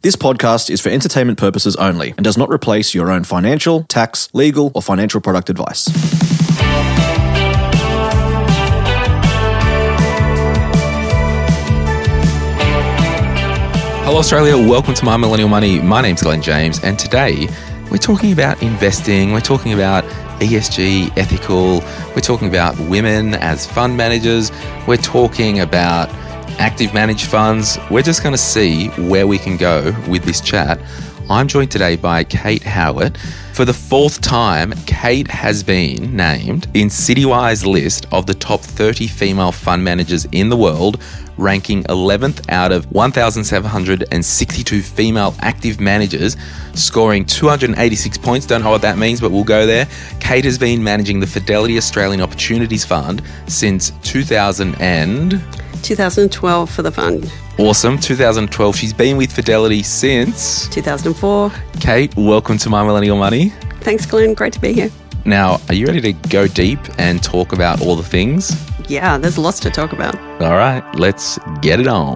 This podcast is for entertainment purposes only and does not replace your own financial, tax, legal, or financial product advice. Hello Australia, welcome to My Millennial Money. My name's Glenn James, and today we're talking about investing, we're talking about ESG, ethical, we're talking about women as fund managers, we're talking about active managed funds. We're just going to see where we can go with this chat. I'm joined today by Kate Howard. For the fourth time, Kate has been named in Citywire's list of the top 30 female fund managers in the world, ranking 11th out of 1,762 female active managers, scoring 286 points. Don't know what that means, but we'll go there. Kate has been managing the Fidelity Australian Opportunities Fund since 2012 for the fund. Awesome. 2012. She's been with Fidelity since 2004. Kate, welcome to My Millennial Money. Thanks, Glenn. Great to be here. Now, are you ready to go deep and talk about all the things? Yeah, there's lots to talk about. All right, let's get it on.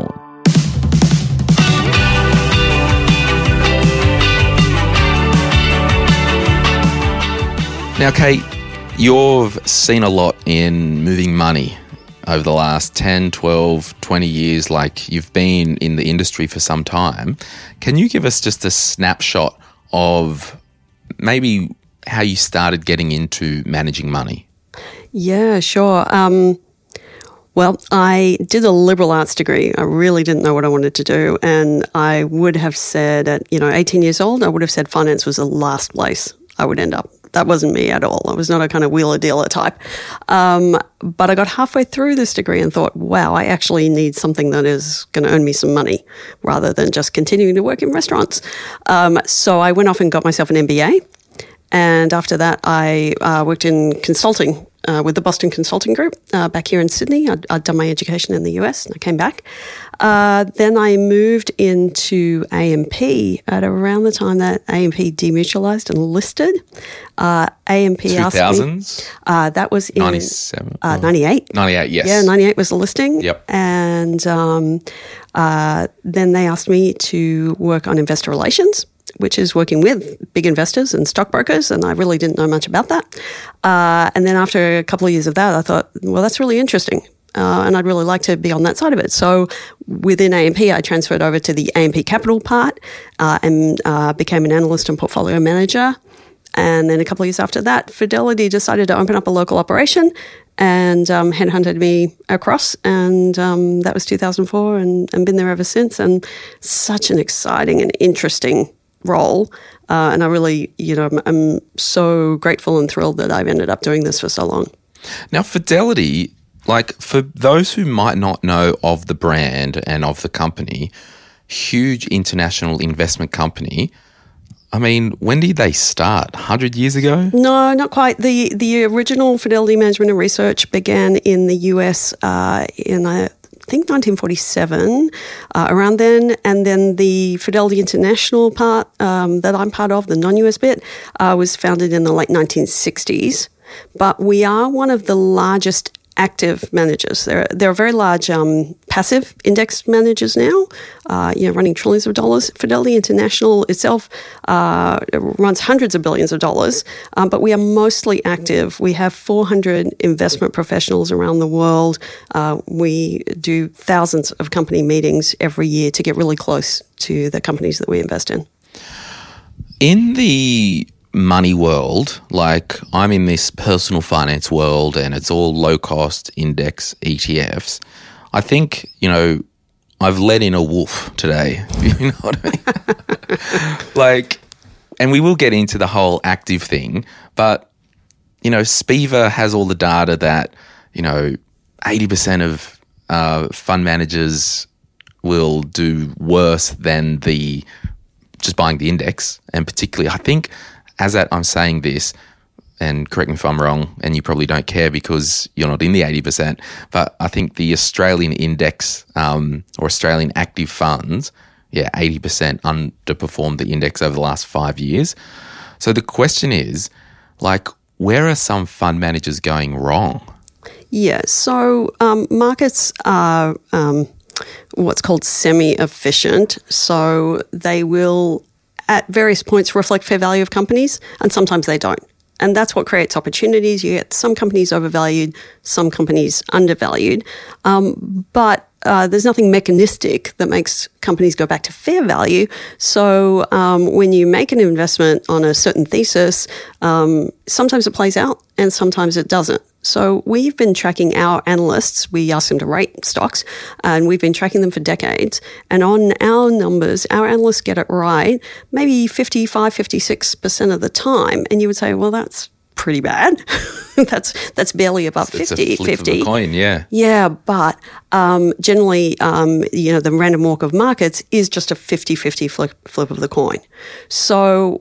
Now, Kate, you've seen a lot in moving money over the last 10, 12, 20 years, like you've been in the industry for some time. Can you give us just a snapshot of maybe how you started getting into managing money? Yeah, sure. Well, I did a liberal arts degree. I really didn't know what I wanted to do. And I would have said at, 18 years old, I would have said finance was the last place I would end up. That wasn't me at all. I was not a kind of wheeler dealer type. But I got halfway through this degree and thought, wow, I actually need something that is going to earn me some money rather than just continuing to work in restaurants. So I went off and got myself an MBA. And after that, I worked in consulting with the Boston Consulting Group back here in Sydney. I'd done my education in the US and I came back. Then I moved into AMP at around the time that AMP demutualised and listed. AMP 2000s? Asked me, that was in 97. 98. 98, yes. Yeah, 98 was the listing. Yep. And then they asked me to work on investor relations, which is working with big investors and stockbrokers, and I really didn't know much about that. And then after a couple of years of that, I thought, well, that's really interesting, and I'd really like to be on that side of it. So within AMP, I transferred over to the AMP Capital part and became an analyst and portfolio manager. And then a couple of years after that, Fidelity decided to open up a local operation and headhunted me across, and that was 2004, and been there ever since. And such an exciting and interesting role, and I really, I'm so grateful and thrilled that I've ended up doing this for so long. Now, Fidelity, like for those who might not know of the brand and of the company, huge international investment company. I mean, when did they start? 100 years ago? No, not quite. The original Fidelity Management and Research began in the US in I think 1947, around then. And then the Fidelity International part that I'm part of, the non-US bit, was founded in the late 1960s. But we are one of the largest active managers. There are very large passive index managers now, running trillions of dollars. Fidelity International itself runs hundreds of billions of dollars, but we are mostly active. We have 400 investment professionals around the world. We do thousands of company meetings every year to get really close to the companies that we invest in. In the money world, like I'm in this personal finance world and it's all low cost index ETFs. I think, I've let in a wolf today. You know what I mean? And we will get into the whole active thing, but, Spiva has all the data that, 80% of fund managers will do worse than just buying the index. And particularly, I think, I'm saying this, and correct me if I'm wrong, and you probably don't care because you're not in the 80%, but I think the Australian index or Australian active funds, 80% underperformed the index over the last 5 years. So the question is, where are some fund managers going wrong? Yeah, so markets are what's called semi-efficient. So they will, at various points, reflect fair value of companies, and sometimes they don't. And that's what creates opportunities. You get some companies overvalued, some companies undervalued. But there's nothing mechanistic that makes companies go back to fair value. So when you make an investment on a certain thesis, sometimes it plays out and sometimes it doesn't. So we've been tracking our analysts. We ask them to rate stocks, and we've been tracking them for decades. And on our numbers, our analysts get it right maybe 55, 56% of the time. And you would say, well, that's pretty bad. that's barely above 50. It's a flip 50. Of a coin, yeah. Yeah, but generally, the random walk of markets is just a 50-50 flip of the coin. So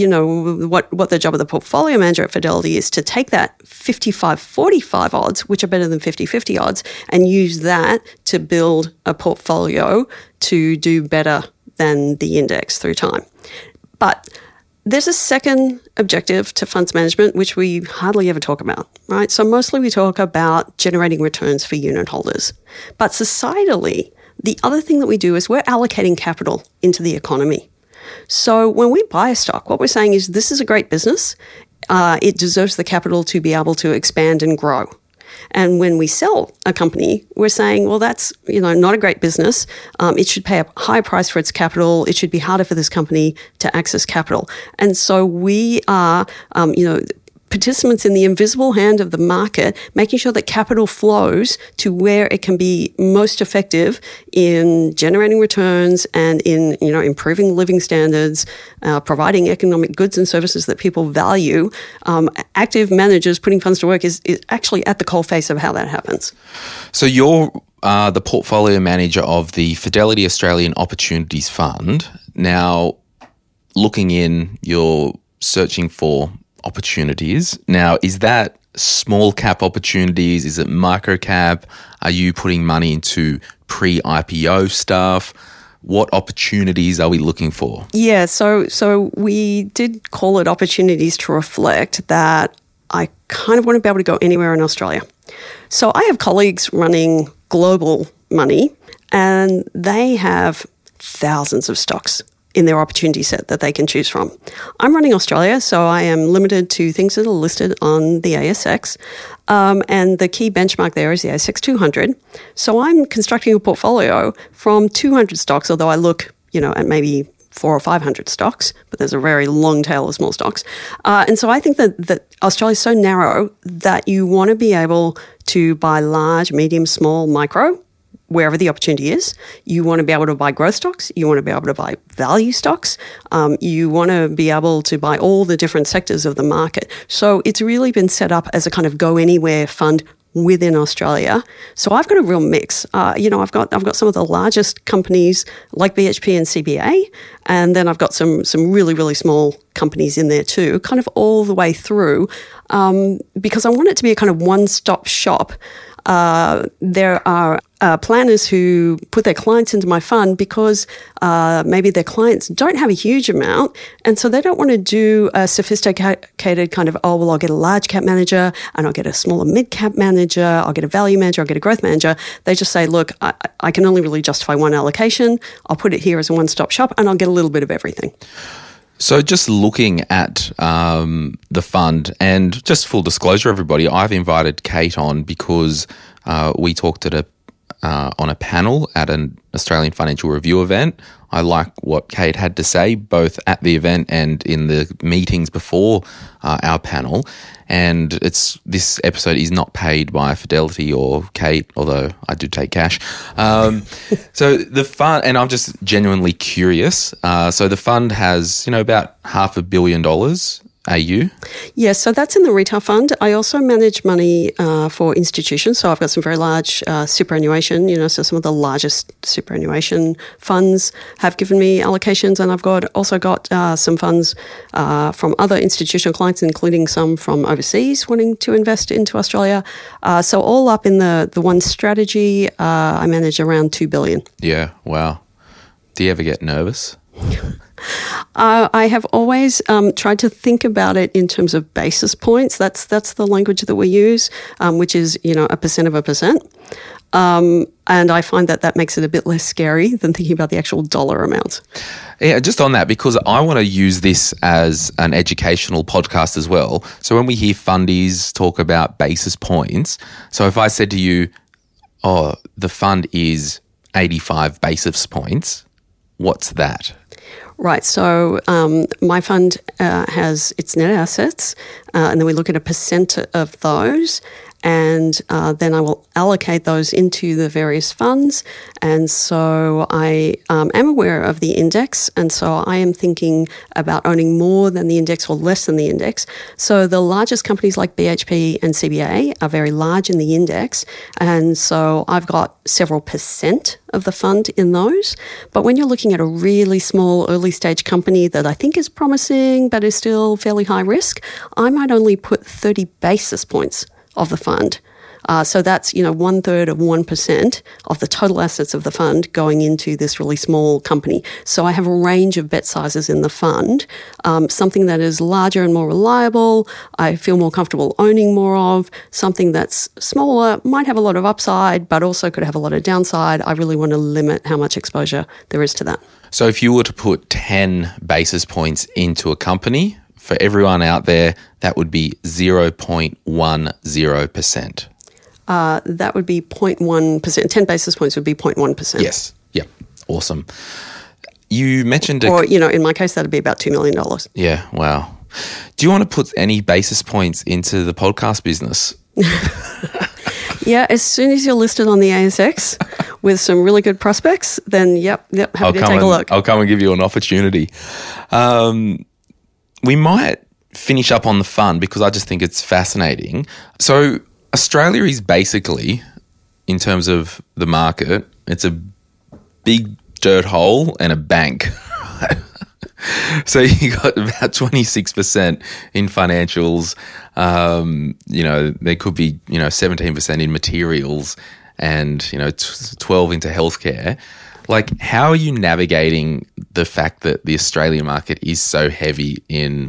what the job of the portfolio manager at Fidelity is to take that 55-45 odds, which are better than 50-50 odds, and use that to build a portfolio to do better than the index through time. But there's a second objective to funds management, which we hardly ever talk about, right? So mostly we talk about generating returns for unit holders. But societally, the other thing that we do is we're allocating capital into the economy. So when we buy a stock, what we're saying is this is a great business. It deserves the capital to be able to expand and grow. And when we sell a company, we're saying, well, that's not a great business. It should pay a higher price for its capital. It should be harder for this company to access capital. And so we are, participants in the invisible hand of the market, making sure that capital flows to where it can be most effective in generating returns and in improving living standards, providing economic goods and services that people value. Active managers putting funds to work is actually at the coalface of how that happens. So you're the portfolio manager of the Fidelity Australian Opportunities Fund. Now, looking in, you're searching for opportunities. Now, is that small cap opportunities? Is it micro cap? Are you putting money into pre-IPO stuff? What opportunities are we looking for? Yeah, so we did call it opportunities to reflect that I kind of want to be able to go anywhere in Australia. So I have colleagues running global money, and they have thousands of stocks in their opportunity set that they can choose from. I'm running Australia, so I am limited to things that are listed on the ASX. And the key benchmark there is the ASX 200. So I'm constructing a portfolio from 200 stocks, although I look, at maybe 400 or 500 stocks, but there's a very long tail of small stocks. And so I think that Australia is so narrow that you want to be able to buy large, medium, small, micro, wherever the opportunity is. You want to be able to buy growth stocks. You want to be able to buy value stocks. You want to be able to buy all the different sectors of the market. So it's really been set up as a kind of go anywhere fund within Australia. So I've got a real mix. I've got some of the largest companies like BHP and CBA, and then I've got some really, really small companies in there too, kind of all the way through, because I want it to be a kind of one-stop shop. There are planners who put their clients into my fund because maybe their clients don't have a huge amount, and so they don't want to do a sophisticated kind of, I'll get a large cap manager and I'll get a smaller mid cap manager, I'll get a value manager, I'll get a growth manager. They just say, look, I can only really justify one allocation. I'll put it here as a one-stop shop and I'll get a little bit of everything. So just looking at the fund, and just full disclosure, everybody, I've invited Kate on because we talked at on a panel at an Australian Financial Review event. I like what Kate had to say, both at the event and in the meetings before our panel. And this episode is not paid by Fidelity or Kate, although I do take cash. So the fund, and I'm just genuinely curious. So the fund has, about $500 million AU? Yes, so that's in the retail fund. I also manage money for institutions. So I've got some very large superannuation, so some of the largest superannuation funds have given me allocations, and I've also got some funds from other institutional clients, including some from overseas wanting to invest into Australia. So all up in the one strategy, I manage around $2 billion. Yeah, wow. Do you ever get nervous? I have always tried to think about it in terms of basis points. That's the language that we use, which is, a percent of a percent. And I find that makes it a bit less scary than thinking about the actual dollar amount. Yeah, just on that, because I want to use this as an educational podcast as well. So when we hear fundies talk about basis points, so if I said to you, oh, the fund is 85 basis points, what's that? Right. So my fund has its net assets, and then we look at a percent of those, and then I will allocate those into the various funds. And so I am aware of the index, and so I am thinking about owning more than the index or less than the index. So the largest companies like BHP and CBA are very large in the index, and so I've got several percent of the fund in those. But when you're looking at a really small early stage company that I think is promising but is still fairly high risk, I might only put 30 basis points of the fund. So that's, 1/3 of 1% of the total assets of the fund going into this really small company. So I have a range of bet sizes in the fund, something that is larger and more reliable, I feel more comfortable owning more of, something that's smaller, might have a lot of upside, but also could have a lot of downside. I really want to limit how much exposure there is to that. So if you were to put 10 basis points into a company, for everyone out there, that would be 0.10%. That would be 0.1%. 10 basis points would be 0.1%. Yes. Yep. Awesome. You mentioned... Or, in my case, that would be about $2 million. Yeah, wow. Do you want to put any basis points into the podcast business? Yeah, as soon as you're listed on the ASX with some really good prospects, then yep, happy to take a look. I'll come and give you an opportunity. We might finish up on the fund because I just think it's fascinating. So Australia is basically, in terms of the market, it's a big dirt hole and a bank. So you got about 26% in financials. There could be 17% in materials, and 12 into healthcare. Like, how are you navigating the fact that the Australian market is so heavy in,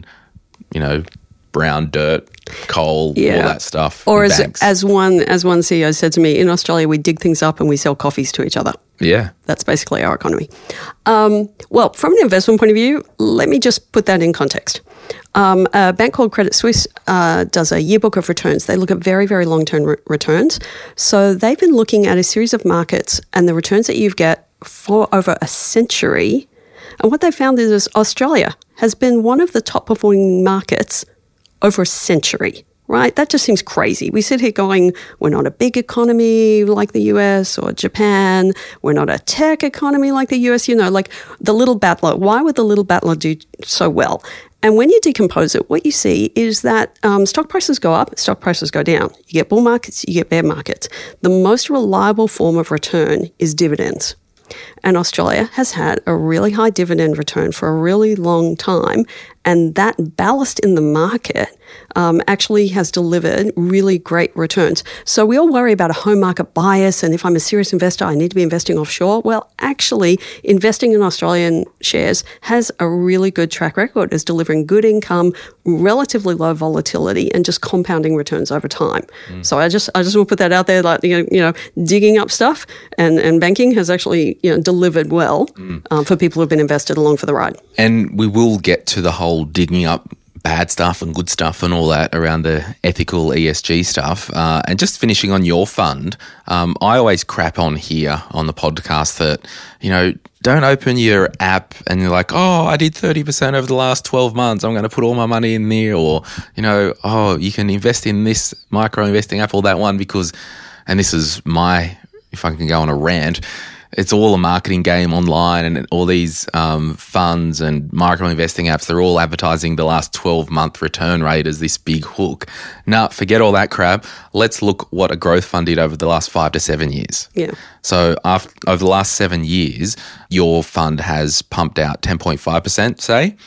brown dirt, coal, all that stuff? Or as one CEO said to me, in Australia we dig things up and we sell coffees to each other. Yeah. That's basically our economy. Well, from an investment point of view, let me just put that in context. A bank called Credit Suisse does a yearbook of returns. They look at very, very long-term returns. So they've been looking at a series of markets and the returns that you get for over a century. And what they found is Australia has been one of the top performing markets over a century. Right? That just seems crazy. We sit here going, we're not a big economy like the US or Japan. We're not a tech economy like the US, like the little battler. Why would the little battler do so well? And when you decompose it, what you see is that stock prices go up, stock prices go down. You get bull markets, you get bear markets. The most reliable form of return is dividends. And Australia has had a really high dividend return for a really long time. And that ballast in the market actually has delivered really great returns. So we all worry about a home market bias, and if I'm a serious investor, I need to be investing offshore. Well, actually, investing in Australian shares has a really good track record as delivering good income, relatively low volatility, and just compounding returns over time. So I just want to put that out there, like digging up stuff and banking has actually delivered well for people who've been invested along for the ride. And we will get to the whole digging up bad stuff and good stuff and all that around the ethical ESG stuff. And just finishing on your fund, I always crap on here on the podcast that, don't open your app and you're like, oh, I did 30% over the last 12 months. I'm going to put all my money in there. Or, oh, you can invest in this micro investing app or that one because, and this is if I can go on a rant, it's all a marketing game online, and all these funds and micro investing apps, they're all advertising the last 12-month return rate as this big hook. Now, forget all that crap. Let's look what a growth fund did over the last 5 to 7 years. Yeah. So over the last 7 years, your fund has pumped out 10.5%, say.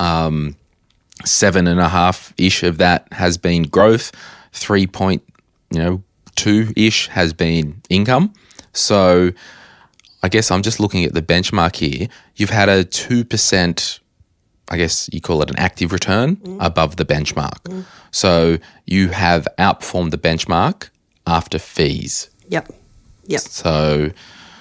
7.5-ish of that has been growth. 3.2-ish has been income. So I guess I'm just looking at the benchmark here. You've had a 2%, I guess you call it an active return, above the benchmark. So you have outperformed the benchmark after fees. Yep. Yep. So,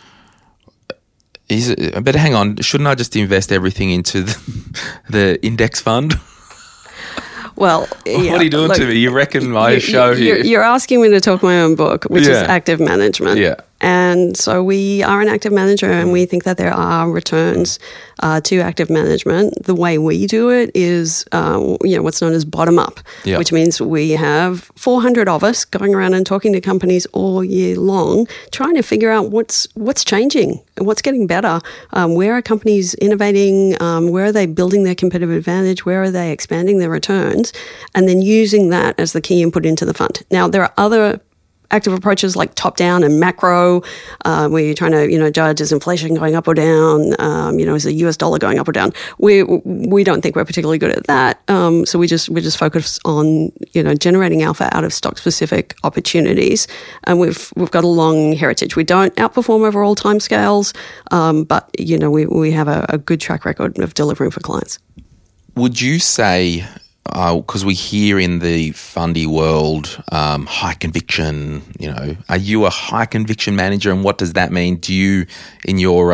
but hang on, shouldn't I just invest everything into the index fund? Well, yeah, what are you doing to me? You reckon my show here? You're asking me to talk my own book, which is Yeah. active management. Yeah. And so we are an active manager, and we think that there are returns to active management. The way we do it is, what's known as bottom up, Yeah. which means we have 400 of us going around and talking to companies all year long, trying to figure out what's changing, what's getting better, where are companies innovating, where are they building their competitive advantage, where are they expanding their returns, and then using that as the key input into the fund. Now, there are other active approaches like top-down and macro, where you're trying to, judge is inflation going up or down, is the US dollar going up or down. We don't think we're particularly good at that. So we just focus on, generating alpha out of stock-specific opportunities. And we've got a long heritage. We don't outperform over all timescales, but, we have a good track record of delivering for clients. Would you say, because we hear in the fundy world, high conviction, are you a high conviction manager, and what does that mean? Do you, in your,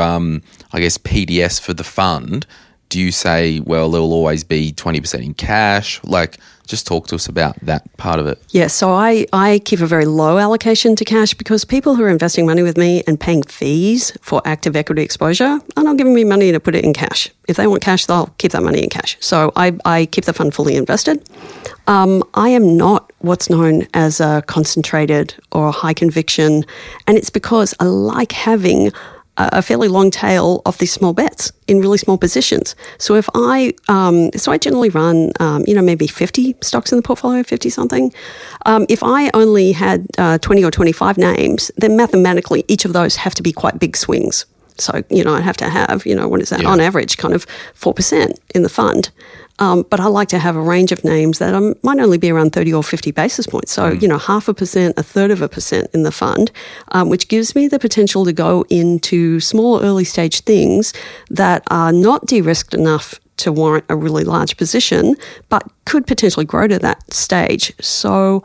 PDS for the fund, do you say, well, there will always be 20% in cash? Just talk to us about that part of it. Yeah, so I keep a very low allocation to cash because people who are investing money with me and paying fees for active equity exposure are not giving me money to put it in cash. If they want cash, they'll keep that money in cash. So I keep the fund fully invested. I am not what's known as a concentrated or a high conviction, and it's because I like having a fairly long tail of these small bets in really small positions. So if I generally run, maybe 50 stocks in the portfolio, 50 something. If I only had 20 or 25 names, then mathematically each of those have to be quite big swings. So, I have to have, what is that? Yeah. On average, kind of 4% in the fund. But I like to have a range of names that might only be around 30 or 50 basis points. So, 0.5%, 1/3% in the fund, which gives me the potential to go into small early stage things that are not de-risked enough to warrant a really large position, but could potentially grow to that stage. So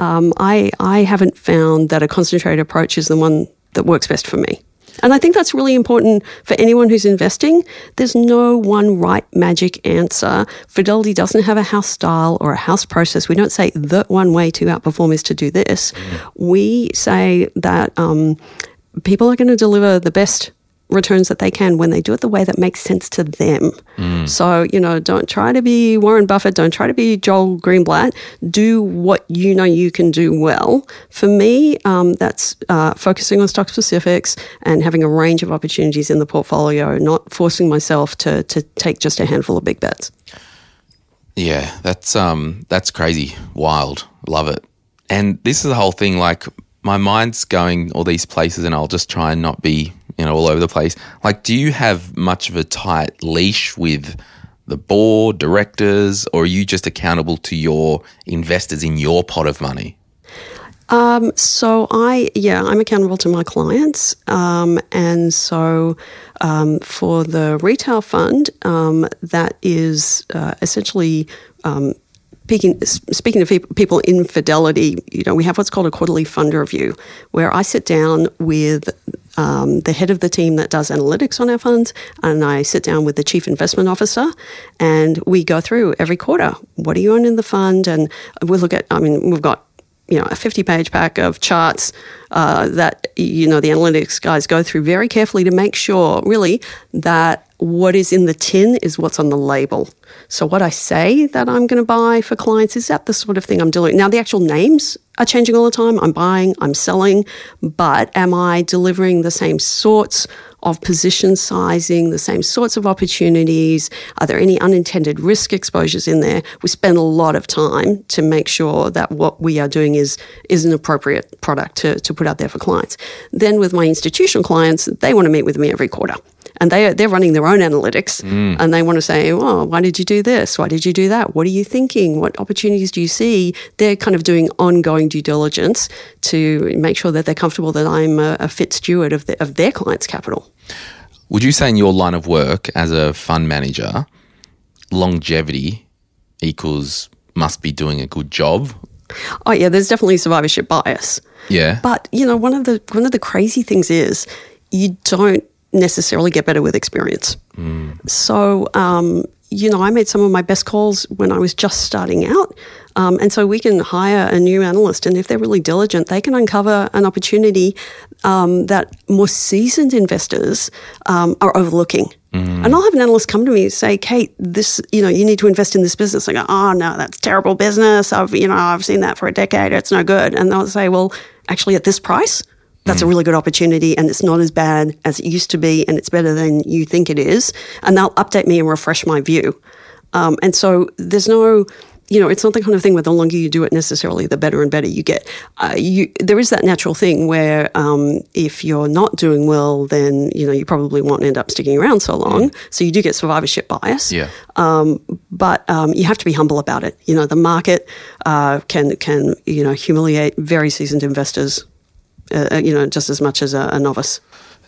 I haven't found that a concentrated approach is the one that works best for me. And I think that's really important for anyone who's investing. There's no one right magic answer. Fidelity doesn't have a house style or a house process. We don't say the one way to outperform is to do this. We say that people are going to deliver the best returns that they can when they do it the way that makes sense to them. So, don't try to be Warren Buffett, don't try to be Joel Greenblatt. Do what you can do well. For me, that's focusing on stock specifics and having a range of opportunities in the portfolio, not forcing myself to take just a handful of big bets. Yeah, that's crazy, wild, love it. And this is the whole thing, my mind's going all these places and I'll just try and not be all over the place. Do you have much of a tight leash with the board, directors, or are you just accountable to your investors in your pot of money? So I'm accountable to my clients. And so for the retail fund, that is essentially speaking to people in Fidelity, we have what's called a quarterly fund review, where I sit down with the head of the team that does analytics on our funds, and I sit down with the chief investment officer, and we go through every quarter, what do you own in the fund? And we look at, we've got a 50-page pack of charts that, the analytics guys go through very carefully to make sure, really, that what is in the tin is what's on the label. So what I say that I'm going to buy for clients, is that the sort of thing I'm doing? Now, the actual names are changing all the time. I'm buying, I'm selling, but am I delivering the same sorts of position sizing, the same sorts of opportunities? Are there any unintended risk exposures in there? We spend a lot of time to make sure that what we are doing is an appropriate product to put out there for clients. Then with my institutional clients, they want to meet with me every quarter. And they're running their own analytics, and they want to say, well, why did you do this? Why did you do that? What are you thinking? What opportunities do you see? They're kind of doing ongoing due diligence to make sure that they're comfortable that I'm a fit steward of their clients' capital. Would you say in your line of work as a fund manager, longevity equals must be doing a good job? Oh yeah, there's definitely survivorship bias. Yeah. But one of the crazy things is you don't necessarily get better with experience. So I made some of my best calls when I was just starting out. And so we can hire a new analyst, and if they're really diligent, they can uncover an opportunity that more seasoned investors are overlooking. And I'll have an analyst come to me and say, Kate, this, you need to invest in this business. I go, oh no, that's terrible business. I've seen that for a decade. It's no good. And they'll say, well, actually at this price, that's a really good opportunity, and it's not as bad as it used to be, and it's better than you think it is. And they'll update me and refresh my view. And so there's no, it's not the kind of thing where the longer you do it necessarily, the better and better you get. There is that natural thing where if you're not doing well, then, you probably won't end up sticking around so long. So you do get survivorship bias. Yeah. But you have to be humble about it. The market can humiliate very seasoned investors, just as much as a novice.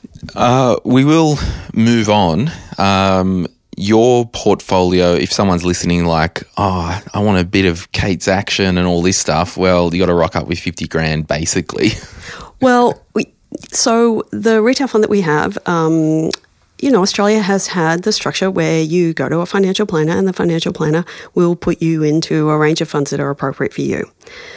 We will move on. Your portfolio, if someone's listening like, I want a bit of Kate's action and all this stuff, well, you got to rock up with 50 grand basically. Well, so the retail fund that we have, Australia has had the structure where you go to a financial planner and the financial planner will put you into a range of funds that are appropriate for you.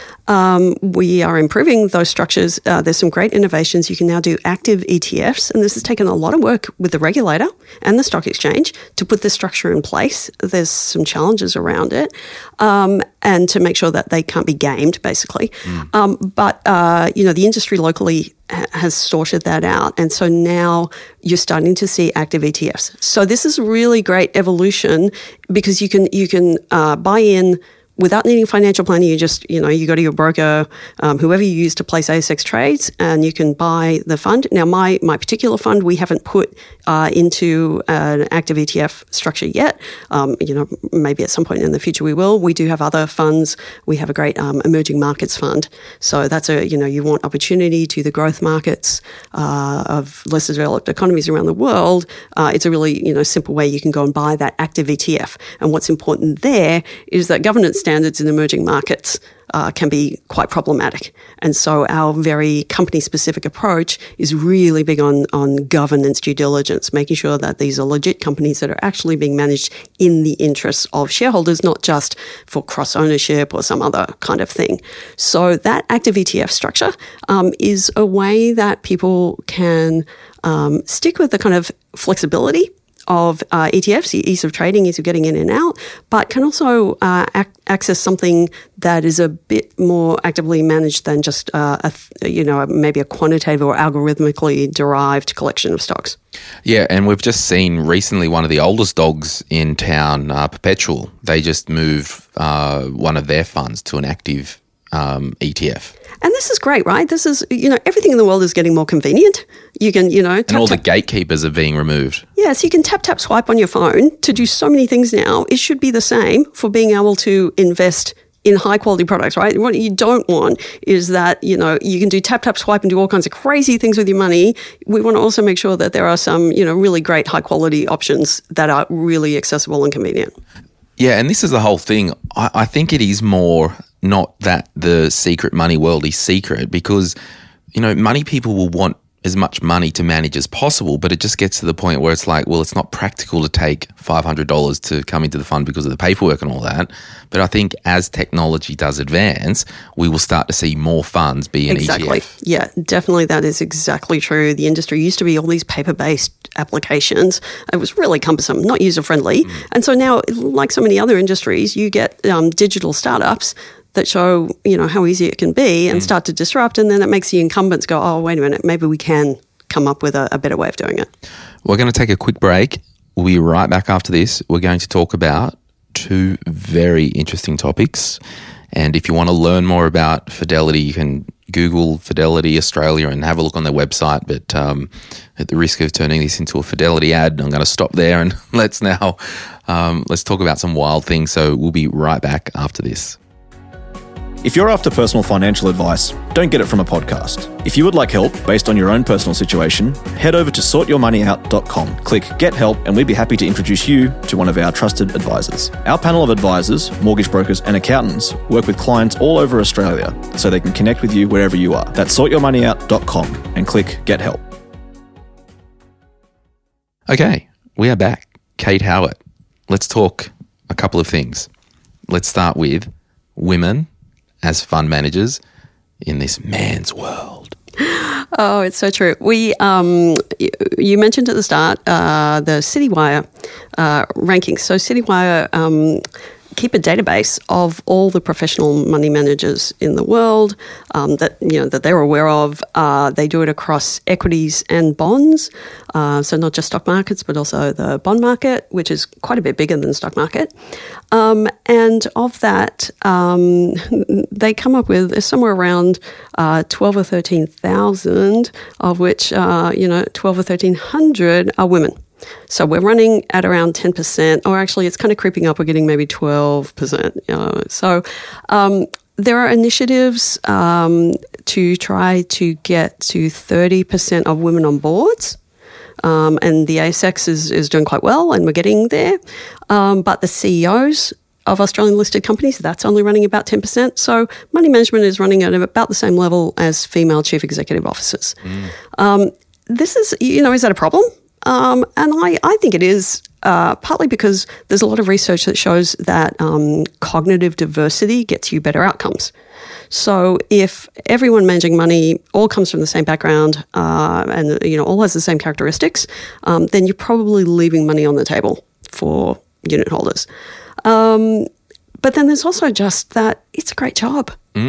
We are improving those structures. There's some great innovations. You can now do active ETFs, and this has taken a lot of work with the regulator and the stock exchange to put this structure in place. There's some challenges around it, and to make sure that they can't be gamed, basically. But the industry locally has sorted that out, and so now you're starting to see active ETFs. So this is a really great evolution because you can buy in without needing a financial planner. You just, you go to your broker, whoever you use to place ASX trades, and you can buy the fund. Now, my particular fund, we haven't put into an active ETF structure yet. Maybe at some point in the future we will. We do have other funds. We have a great emerging markets fund. So that's you want opportunity to the growth markets of less developed economies around the world. It's a really, simple way you can go and buy that active ETF. And what's important there is that governance standards in emerging markets can be quite problematic. And so our very company-specific approach is really big on governance due diligence, making sure that these are legit companies that are actually being managed in the interests of shareholders, not just for cross-ownership or some other kind of thing. So that active ETF structure is a way that people can stick with the kind of flexibility of ETFs, the ease of trading, ease of getting in and out, but can also access something that is a bit more actively managed than just maybe a quantitative or algorithmically derived collection of stocks. Yeah, and we've just seen recently one of the oldest dogs in town, Perpetual. They just moved one of their funds to an active ETF. And this is great, right? This is, everything in the world is getting more convenient. You can, and all the gatekeepers are being removed. Yeah, so you can tap, swipe on your phone to do so many things now. It should be the same for being able to invest in high quality products, right? What you don't want is that, you can do tap, swipe and do all kinds of crazy things with your money. We want to also make sure that there are some, really great high quality options that are really accessible and convenient. Yeah, and this is the whole thing. I think it is more not that the secret money world is secret because, money people will want as much money to manage as possible, but it just gets to the point where it's like, well, it's not practical to take $500 to come into the fund because of the paperwork and all that. But I think as technology does advance, we will start to see more funds be an exactly. ETF. Yeah, definitely that is exactly true. The industry used to be all these paper-based applications. It was really cumbersome, not user-friendly. And so now, like so many other industries, you get digital startups that show, how easy it can be and start to disrupt. And then it makes the incumbents go, oh, wait a minute, maybe we can come up with a better way of doing it. We're going to take a quick break. We'll be right back after this. We're going to talk about two very interesting topics. And if you want to learn more about Fidelity, you can Google Fidelity Australia and have a look on their website. But at the risk of turning this into a Fidelity ad, I'm going to stop there and let's talk about some wild things. So we'll be right back after this. If you're after personal financial advice, don't get it from a podcast. If you would like help based on your own personal situation, head over to sortyourmoneyout.com, click Get Help, and we'd be happy to introduce you to one of our trusted advisors. Our panel of advisors, mortgage brokers, and accountants work with clients all over Australia so they can connect with you wherever you are. That's sortyourmoneyout.com and click Get Help. Okay, we are back. Kate Howard. Let's talk a couple of things. Let's start with women as fund managers in this man's world. Oh, it's so true. You mentioned at the start the CityWire rankings. So CityWire keep a database of all the professional money managers in the world that they're aware of. They do it across equities and bonds, so not just stock markets, but also the bond market, which is quite a bit bigger than the stock market. And of that, they come up with somewhere around 12 or 13,000, of which 12 or 1,300 are women. So we're running at around 10%, or actually it's kind of creeping up. We're getting maybe 12%. So there are initiatives to try to get to 30% of women on boards. And the ASX is doing quite well, and we're getting there. But the CEOs of Australian listed companies, that's only running about 10%. So money management is running at about the same level as female chief executive officers. This is, is that a problem? And I think it is partly because there's a lot of research that shows that cognitive diversity gets you better outcomes. So if everyone managing money all comes from the same background and all has the same characteristics, then you're probably leaving money on the table for unit holders. But then there's also just that it's a great job.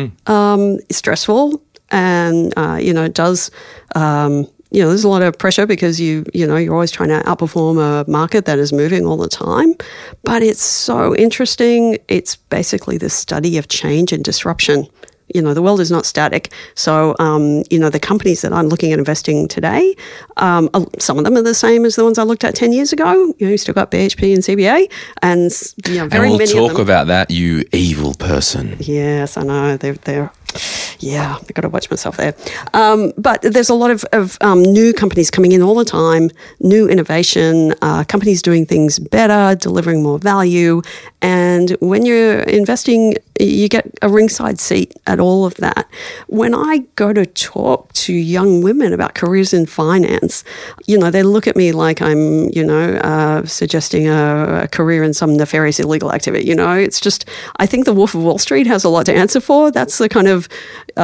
It's stressful and it does. There's a lot of pressure because you're always trying to outperform a market that is moving all the time. But it's so interesting. It's basically the study of change and disruption. The world is not static. So, the companies that I'm looking at investing today, some of them are the same as the ones I looked at 10 years ago. You still got BHP and CBA. And, very we'll many talk of them, about that, you evil person. Yes, I know. They're I've got to watch myself there. But there's a lot of new companies coming in all the time, new innovation, companies doing things better, delivering more value. And when you're investing, you get a ringside seat at all of that. When I go to talk to young women about careers in finance, they look at me like I'm, suggesting a career in some nefarious illegal activity. It's just, I think the Wolf of Wall Street has a lot to answer for. That's the kind of,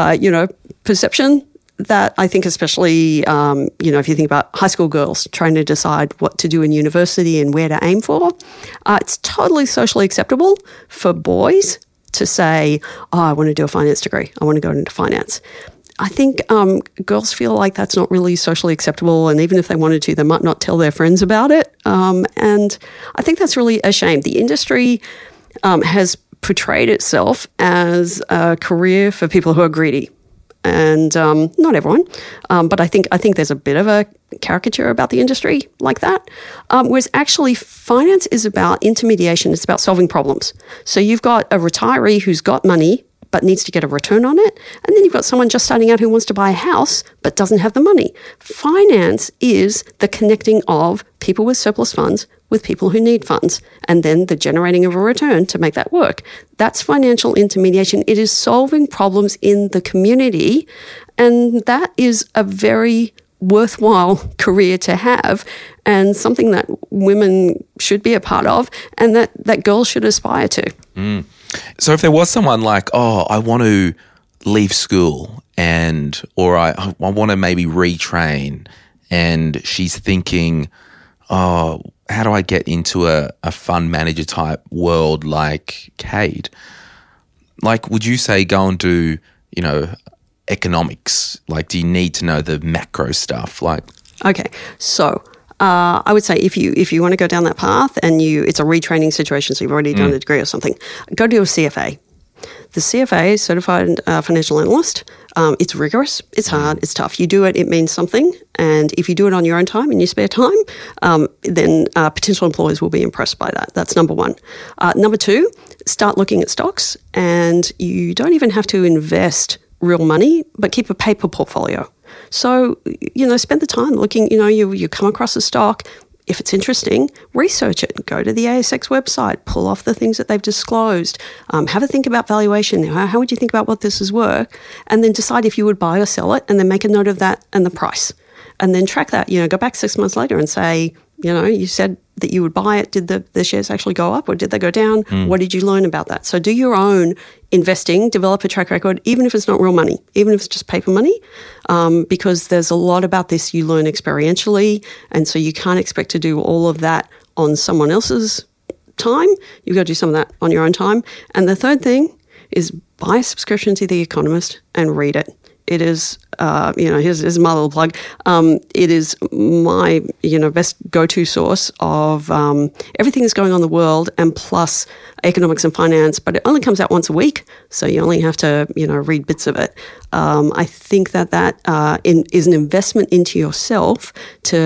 perception that I think especially, if you think about high school girls trying to decide what to do in university and where to aim for, it's totally socially acceptable for boys to say, I want to do a finance degree. I want to go into finance. I think girls feel like that's not really socially acceptable, and even if they wanted to, they might not tell their friends about it. And I think that's really a shame. The industry has portrayed itself as a career for people who are greedy. And not everyone, but I think there's a bit of a caricature about the industry like that. Whereas actually finance is about intermediation. It's about solving problems. So you've got a retiree who's got money but needs to get a return on it. And then you've got someone just starting out who wants to buy a house but doesn't have the money. Finance is the connecting of people with surplus funds with people who need funds, and then the generating of a return to make that work. That's financial intermediation. It is solving problems in the community, and that is a very worthwhile career to have, and something that women should be a part of, and that girls should aspire to. So if there was someone like, I want to leave school or I want to maybe retrain, and she's thinking, how do I get into a fund manager type world like Kate? Like, would you say go and do, economics? Like, do you need to know the macro stuff? Okay, so I would say if you want to go down that path and it's a retraining situation, so you've already done a degree or something, go do a CFA. the CFA, Certified Financial Analyst, it's rigorous, it's hard, it's tough. You do it, it means something. And if you do it on your own time, in your spare time, then potential employers will be impressed by that. That's number one. Number two, start looking at stocks. And you don't even have to invest real money, but keep a paper portfolio. So, spend the time looking, you come across a stock. If it's interesting, research it. Go to the ASX website, pull off the things that they've disclosed, have a think about valuation. How would you think about what this is worth? And then decide if you would buy or sell it, and then make a note of that and the price. And then track that. Go back 6 months later and say, you said that you would buy it. Did the shares actually go up or did they go down? What did you learn about that? So do your own investing, develop a track record, even if it's not real money, even if it's just paper money, because there's a lot about this you learn experientially. And so you can't expect to do all of that on someone else's time. You've got to do some of that on your own time. And the third thing is buy a subscription to The Economist and read it. It is, here's my little plug. It is my, best go-to source of everything that's going on in the world and plus economics and finance, but it only comes out once a week, so you only have to, read bits of it. I think that is an investment into yourself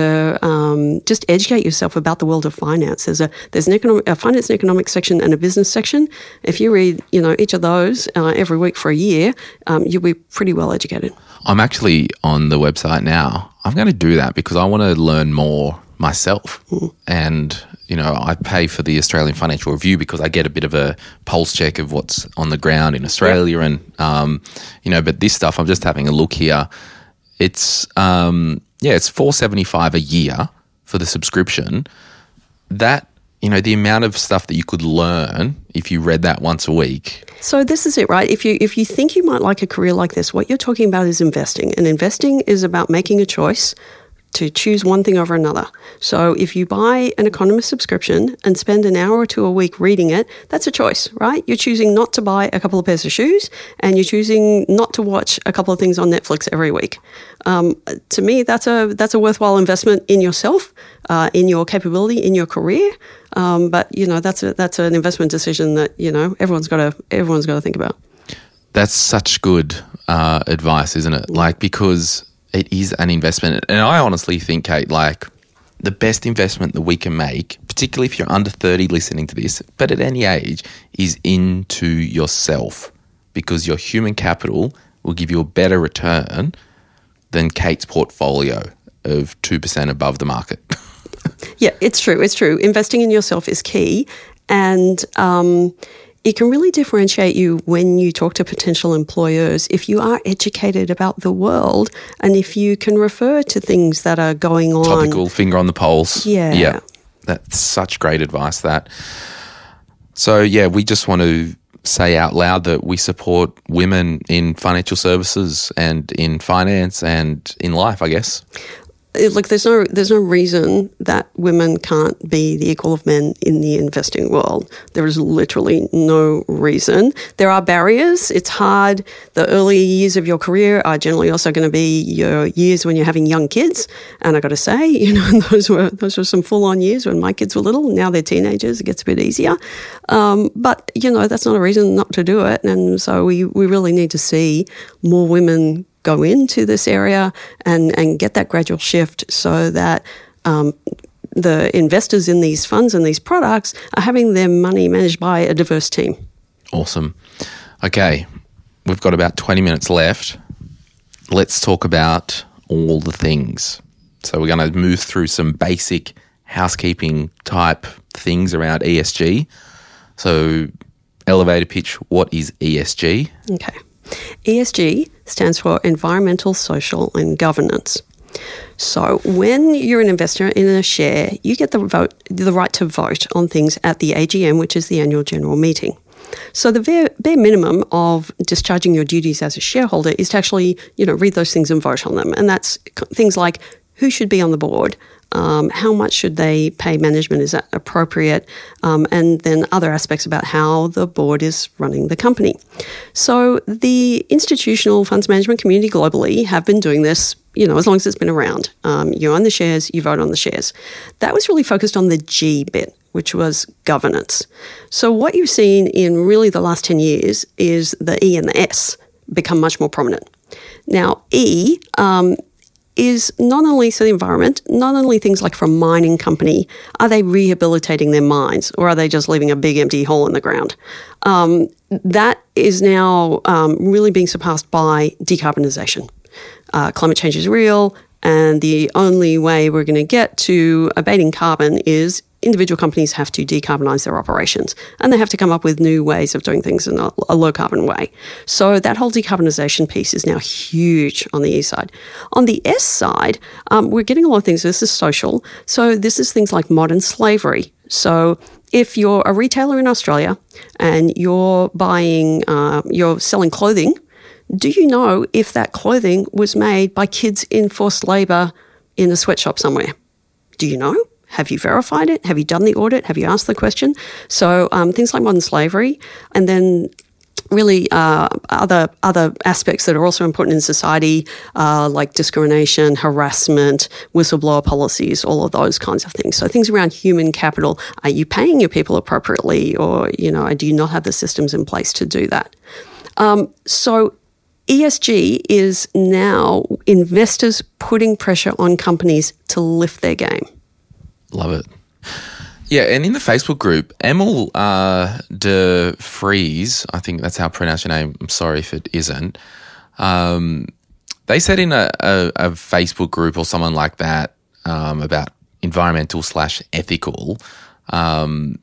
to just educate yourself about the world of finance. There's a finance and economics section and a business section. If you read, each of those every week for a year, you'll be pretty well educated. I'm actually on the website now. I'm going to do that because I want to learn more myself. And, I pay for the Australian Financial Review because I get a bit of a pulse check of what's on the ground in Australia. Yep. And, but this stuff, I'm just having a look here. It's, it's $4.75 a year for the subscription. That, the amount of stuff that you could learn if you read that once a week. So this is it, right? If you think you might like a career like this, what you're talking about is investing. And investing is about making a choice to choose one thing over another. So if you buy an Economist subscription and spend an hour or two a week reading it, that's a choice, right? You're choosing not to buy a couple of pairs of shoes and you're choosing not to watch a couple of things on Netflix every week. To me, that's a worthwhile investment in yourself, in your capability, in your career. But that's an investment decision that everyone's got to think about. That's such good advice, isn't it? Because it is an investment, and I honestly think, Kate, the best investment that we can make, particularly if you're under 30 listening to this, but at any age, is into yourself, because your human capital will give you a better return than Kate's portfolio of 2% above the market. Yeah, it's true. It's true. Investing in yourself is key. And it can really differentiate you when you talk to potential employers if you are educated about the world and if you can refer to things that are going on. Topical, finger on the pulse. Yeah. That's such great advice, that. So, we just want to say out loud that we support women in financial services and in finance and in life, I guess. Look, there's no reason that women can't be the equal of men in the investing world. There is literally no reason. There are barriers. It's hard. The early years of your career are generally also going to be your years when you're having young kids. And I got to say, those were some full-on years when my kids were little. Now they're teenagers. It gets a bit easier. But that's not a reason not to do it. And so we really need to see more women go into this area and get that gradual shift so that the investors in these funds and these products are having their money managed by a diverse team. Awesome. Okay, we've got about 20 minutes left. Let's talk about all the things. So we're going to move through some basic housekeeping type things around ESG. So elevator pitch, what is ESG? Okay. ESG stands for Environmental, Social and Governance. So when you're an investor in a share, you get the right to vote on things at the AGM, which is the annual general meeting. So the bare minimum of discharging your duties as a shareholder is to actually, read those things and vote on them. And that's things like who should be on the board, How much should they pay management? Is that appropriate? And then other aspects about how the board is running the company. So the institutional funds management community globally have been doing this, as long as it's been around. You own the shares, you vote on the shares. That was really focused on the G bit, which was governance. So what you've seen in really the last 10 years is the E and the S become much more prominent. Now, E is not only the environment, not only things like for a mining company, are they rehabilitating their mines or are they just leaving a big empty hole in the ground? That is now really being surpassed by decarbonisation. Climate change is real, and the only way we're going to get to abating carbon is individual companies have to decarbonise their operations, and they have to come up with new ways of doing things in a low-carbon way. So that whole decarbonisation piece is now huge on the E side. On the S side, we're getting a lot of things. This is social. So this is things like modern slavery. So if you're a retailer in Australia and you're selling clothing, do you know if that clothing was made by kids in forced labour in a sweatshop somewhere? Do you know? Have you verified it? Have you done the audit? Have you asked the question? So things like modern slavery, and then really other aspects that are also important in society, like discrimination, harassment, whistleblower policies, all of those kinds of things. So things around human capital. Are you paying your people appropriately, or do you not have the systems in place to do that? So ESG is now investors putting pressure on companies to lift their game. Love it. Yeah, and in the Facebook group, Emil de Vries, I think that's how I pronounce your name. I'm sorry if it isn't. They said in a Facebook group or someone like that about environmental/ethical, how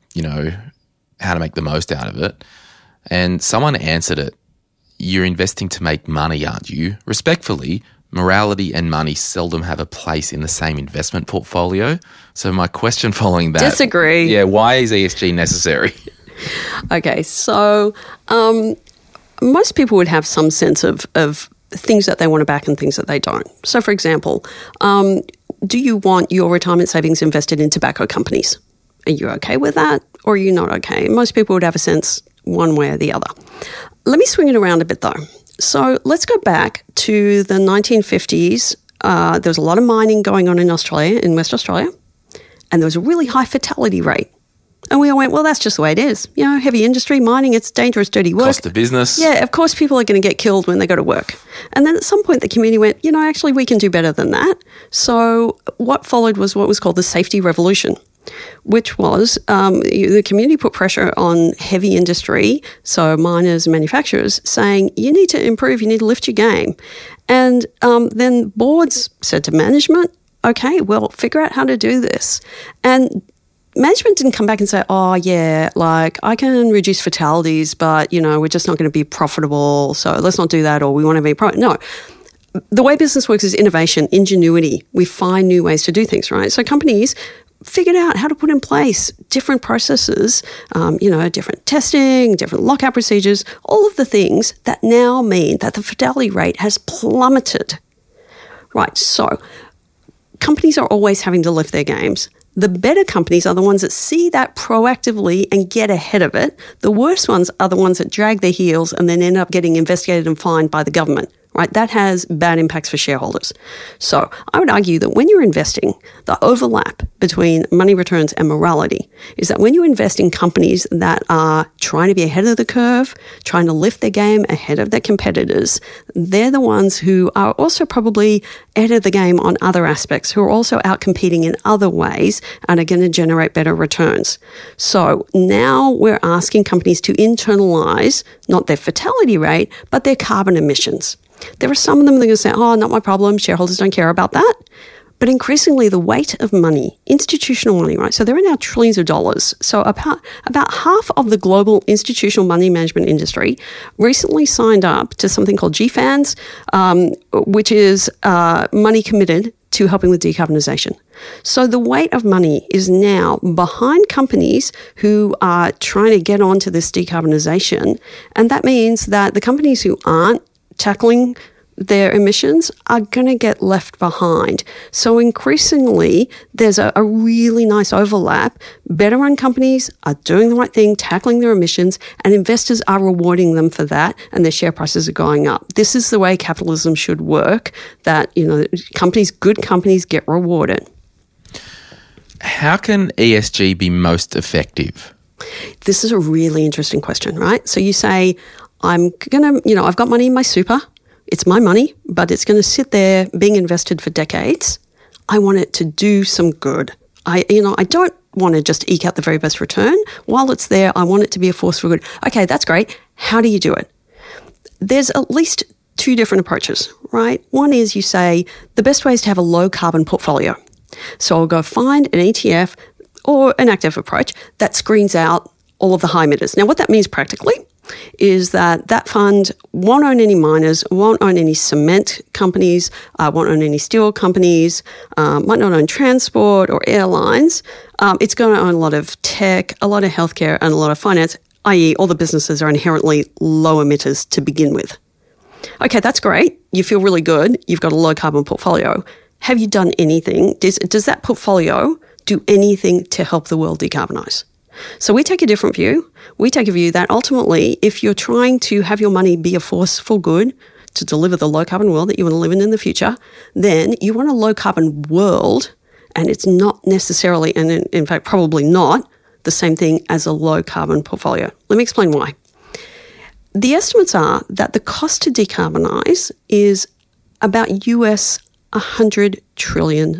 to make the most out of it. And someone answered it, "You're investing to make money, aren't you? Respectfully, morality and money seldom have a place in the same investment portfolio." So my question following that... Disagree. Yeah, why is ESG necessary? Okay, so most people would have some sense of things that they want to back and things that they don't. So, for example, do you want your retirement savings invested in tobacco companies? Are you okay with that, or are you not okay? Most people would have a sense one way or the other. Let me swing it around a bit, though. So let's go back to the 1950s. There was a lot of mining going on in Australia, in West Australia, and there was a really high fatality rate. And we all went, well, that's just the way it is. Heavy industry, mining, it's dangerous, dirty work. Cost of business. Yeah, of course people are going to get killed when they go to work. And then at some point the community went, actually we can do better than that. So what followed was what was called the safety revolution, which was the community put pressure on heavy industry, so miners and manufacturers, saying you need to improve, you need to lift your game. And then boards said to management, okay, well, figure out how to do this. And management didn't come back and say, oh, yeah, like I can reduce fatalities, but, we're just not going to be profitable, so let's not do that, or we want to be No. The way business works is innovation, ingenuity. We find new ways to do things, right? So companies figured out how to put in place different processes, different testing, different lockout procedures, all of the things that now mean that the fatality rate has plummeted. Right, so companies are always having to lift their games. The better companies are the ones that see that proactively and get ahead of it. The worst ones are the ones that drag their heels and then end up getting investigated and fined by the government. Right, that has bad impacts for shareholders. So I would argue that when you're investing, the overlap between money returns and morality is that when you invest in companies that are trying to be ahead of the curve, trying to lift their game ahead of their competitors, they're the ones who are also probably ahead of the game on other aspects, who are also out-competing in other ways and are going to generate better returns. So now we're asking companies to internalize not their fatality rate, but their carbon emissions. There are some of them that are going to say, oh, not my problem, shareholders don't care about that. But increasingly, the weight of money, institutional money, right? So there are now trillions of dollars. So about half of the global institutional money management industry recently signed up to something called GFANZ, which is money committed to helping with decarbonisation. So the weight of money is now behind companies who are trying to get onto this decarbonisation. And that means that the companies who aren't tackling their emissions are going to get left behind. So increasingly, there's a really nice overlap. Better run companies are doing the right thing, tackling their emissions, and investors are rewarding them for that, and their share prices are going up. This is the way capitalism should work, that, good companies get rewarded. How can ESG be most effective? This is a really interesting question, right? So you say, I've got money in my super. It's my money, but it's going to sit there being invested for decades. I want it to do some good. I don't want to just eke out the very best return. While it's there, I want it to be a force for good. Okay, that's great. How do you do it? There's at least two different approaches, right? One is you say the best way is to have a low carbon portfolio. So I'll go find an ETF or an active approach that screens out all of the high emitters. Now, what that means practically is that fund won't own any miners, won't own any cement companies, won't own any steel companies, might not own transport or airlines. It's going to own a lot of tech, a lot of healthcare, and a lot of finance, i.e. all the businesses are inherently low emitters to begin with. Okay, that's great. You feel really good. You've got a low carbon portfolio. Have you done anything? Does that portfolio do anything to help the world decarbonize? So we take a different view. We take a view that ultimately, if you're trying to have your money be a force for good to deliver the low carbon world that you want to live in the future, then you want a low carbon world, and it's not necessarily, and in fact probably not, the same thing as a low carbon portfolio. Let me explain why. The estimates are that the cost to decarbonize is about US $100 trillion.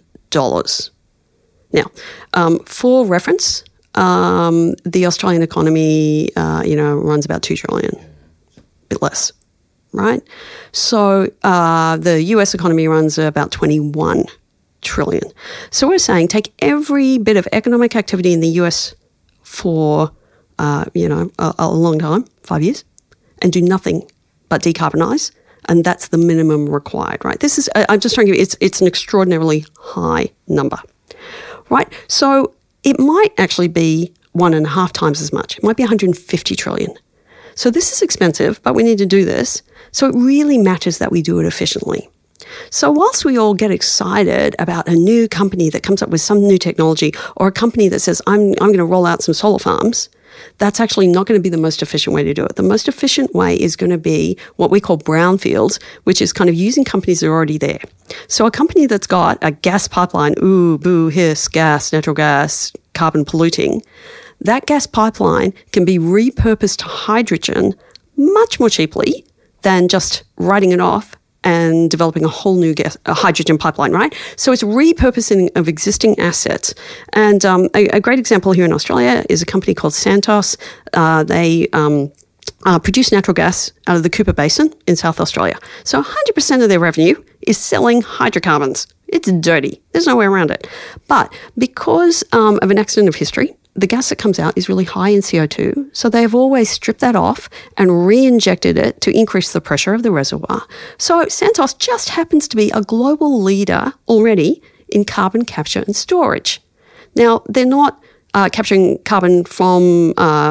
Now, for reference, the Australian economy, runs about $2 trillion, a bit less, right? So the US economy runs about $21 trillion. So we're saying take every bit of economic activity in the US for, a long time, 5 years, and do nothing but decarbonize. And that's the minimum required, right? This is, I'm just trying to give you, it's an extraordinarily high number, right? So it might actually be 1.5 times as much. It might be 150 trillion. So this is expensive, but we need to do this. So it really matters that we do it efficiently. So whilst we all get excited about a new company that comes up with some new technology, or a company that says, I'm going to roll out some solar farms, that's actually not going to be the most efficient way to do it. The most efficient way is going to be what we call brownfields, which is kind of using companies that are already there. So a company that's got a gas pipeline, ooh, boo, hiss, gas, natural gas, carbon polluting, that gas pipeline can be repurposed to hydrogen much more cheaply than just writing it off and developing a whole new hydrogen pipeline, right? So it's repurposing of existing assets. And a great example here in Australia is a company called Santos. They produce natural gas out of the Cooper Basin in South Australia. So 100% of their revenue is selling hydrocarbons. It's dirty. There's no way around it. But because of an accident of history, the gas that comes out is really high in CO2, so they have always stripped that off and re-injected it to increase the pressure of the reservoir. So Santos just happens to be a global leader already in carbon capture and storage. Now, they're not capturing carbon from,